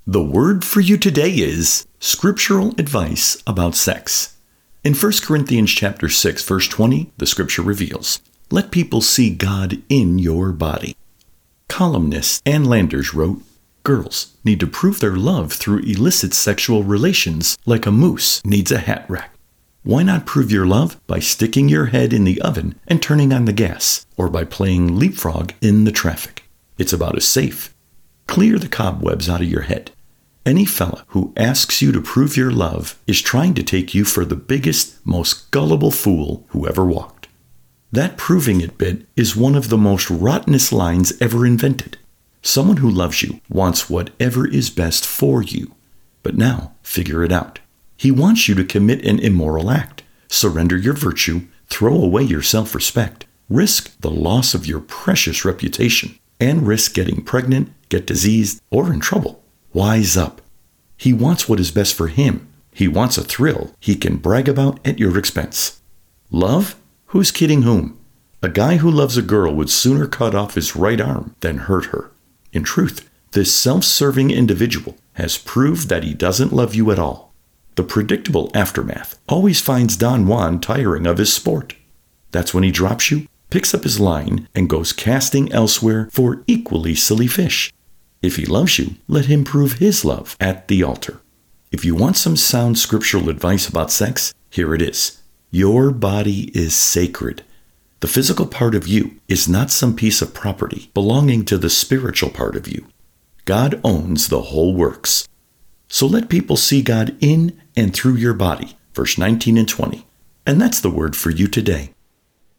The word for you today is scriptural advice about sex. In 1 Corinthians chapter 6, verse 20, the scripture reveals, "Let people see God in your body." Columnist Ann Landers wrote, "Girls need to prove their love through illicit sexual relations like a moose needs a hat rack. Why not prove your love by sticking your head in the oven and turning on the gas, or by playing leapfrog in the traffic? It's about as safe. Clear the cobwebs out of your head. Any fella who asks you to prove your love is trying to take you for the biggest, most gullible fool who ever walked. That proving it bit is one of the most rottenest lines ever invented. Someone who loves you wants whatever is best for you. But now, figure it out. He wants you to commit an immoral act, surrender your virtue, throw away your self-respect, risk the loss of your precious reputation, and risk getting pregnant, get diseased, or in trouble. Wise up. He wants what is best for him. He wants a thrill he can brag about at your expense. Love? Who's kidding whom? A guy who loves a girl would sooner cut off his right arm than hurt her. In truth, this self-serving individual has proved that he doesn't love you at all. The predictable aftermath always finds Don Juan tiring of his sport. That's when he drops you, picks up his line, and goes casting elsewhere for equally silly fish. If he loves you, let him prove his love at the altar. If you want some sound scriptural advice about sex, here it is. Your body is sacred. The physical part of you is not some piece of property belonging to the spiritual part of you. God owns the whole works. So let people see God in and through your body, verse 19 and 20. And that's the word for you today.